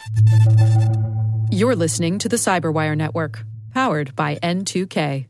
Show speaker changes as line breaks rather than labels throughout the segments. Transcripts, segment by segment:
You're listening to the Cyberwire Network, powered by N2K.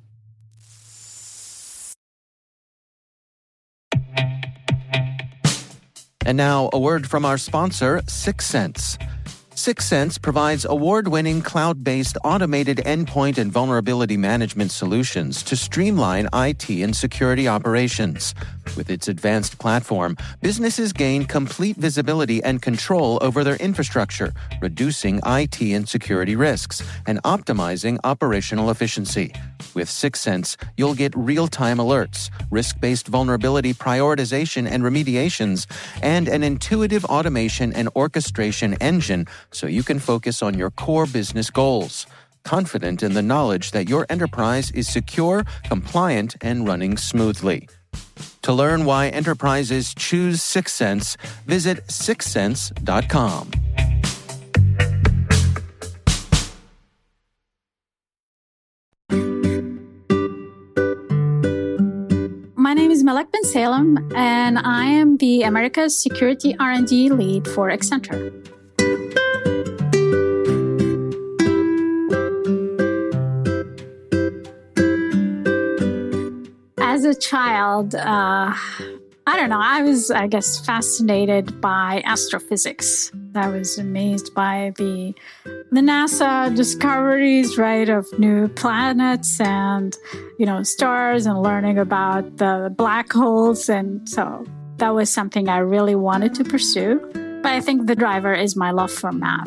And now, a word from our sponsor, Syxsense. Syxsense provides award-winning cloud-based automated endpoint and vulnerability management solutions to streamline IT and security operations. With its advanced platform, businesses gain complete visibility and control over their infrastructure, reducing IT and security risks and optimizing operational efficiency. With Syxsense, you'll get real-time alerts, risk-based vulnerability prioritization and remediations, and an intuitive automation and orchestration engine so you can focus on your core business goals, confident in the knowledge that your enterprise is secure, compliant, and running smoothly. To learn why enterprises choose Syxsense, visit syxsense.com.
My name is Melek Ben Salem, and I am the America's Security R&D Lead for Accenture. As a child, I was fascinated by astrophysics. I was amazed by the NASA discoveries, right, of new planets and, stars and learning about the black holes. And so that was something I really wanted to pursue. But I think the driver is my love for math.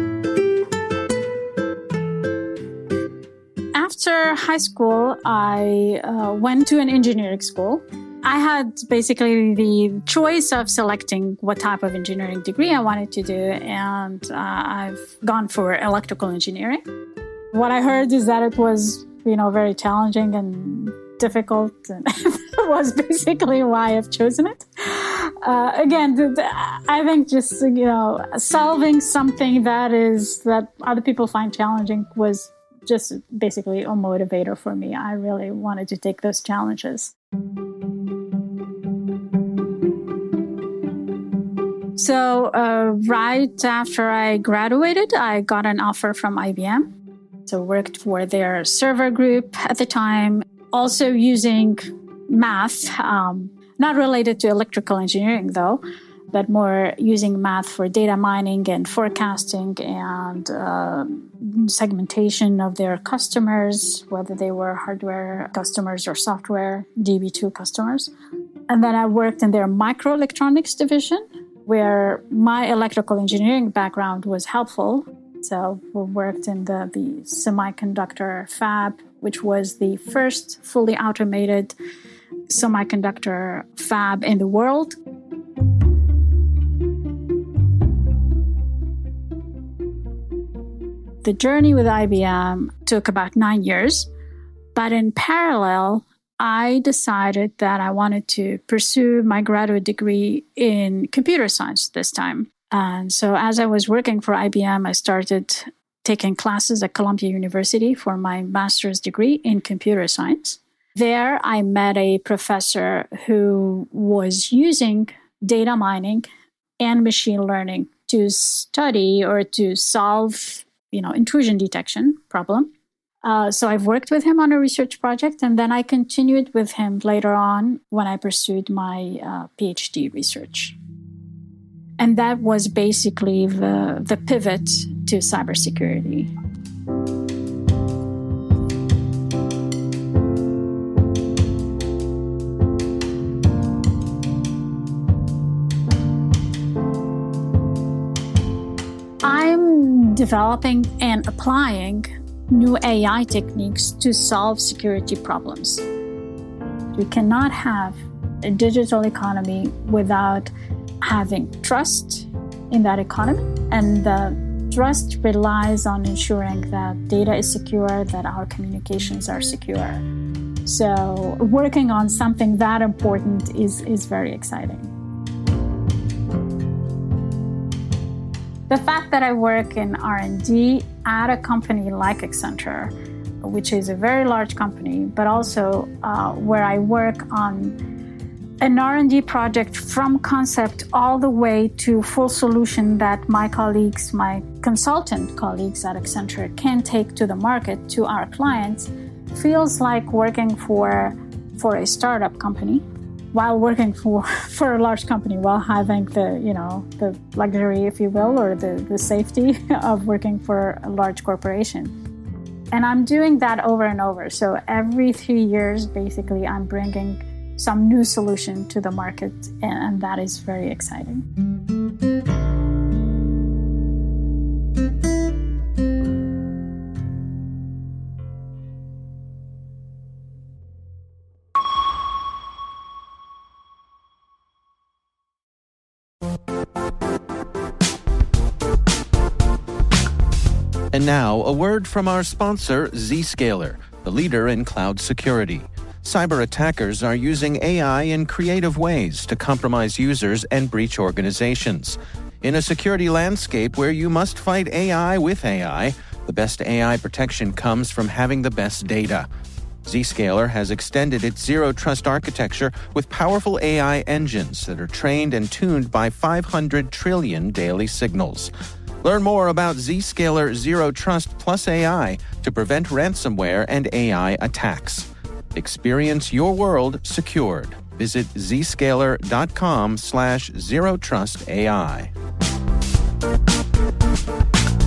After high school, I went to an engineering school. I had basically the choice of selecting what type of engineering degree I wanted to do, and I've gone for electrical engineering. What I heard is that it was, very challenging and difficult, and that was basically why I've chosen it. I think just, solving something that other people find challenging was just basically a motivator for me. I really wanted to take those challenges. So right after I graduated, I got an offer from IBM. So worked for their server group at the time, also using math, not related to electrical engineering though, but more using math for data mining and forecasting and segmentation of their customers, whether they were hardware customers or software, DB2 customers. And then I worked in their microelectronics division, where my electrical engineering background was helpful. So we worked in the semiconductor fab, which was the first fully automated semiconductor fab in the world. The journey with IBM took about 9 years, but in parallel, I decided that I wanted to pursue my graduate degree in computer science this time. And so as I was working for IBM, I started taking classes at Columbia University for my master's degree in computer science. There, I met a professor who was using data mining and machine learning to study or to solve, intrusion detection problem. So I've worked with him on a research project, and then I continued with him later on when I pursued my PhD research. And that was basically the pivot to cybersecurity. I'm developing and applying new AI techniques to solve security problems. We cannot have a digital economy without having trust in that economy, and the trust relies on ensuring that data is secure, that our communications are secure. So working on something that important is very exciting. The fact that I work in R&D at a company like Accenture, which is a very large company, but also where I work on an R&D project from concept all the way to full solution that my colleagues, my consultant colleagues at Accenture can take to the market, to our clients, feels like working for a startup company while working for a large company, while having the luxury, if you will, or the safety of working for a large corporation. And I'm doing that over and over. So every 3 years, basically, I'm bringing some new solution to the market, and that is very exciting.
And now, a word from our sponsor, Zscaler, the leader in cloud security. Cyber attackers are using AI in creative ways to compromise users and breach organizations. In a security landscape where you must fight AI with AI, the best AI protection comes from having the best data. Zscaler has extended its Zero Trust architecture with powerful AI engines that are trained and tuned by 500 trillion daily signals. Learn more about Zscaler Zero Trust Plus AI to prevent ransomware and AI attacks. Experience your world secured. Visit zscaler.com/zerotrustai.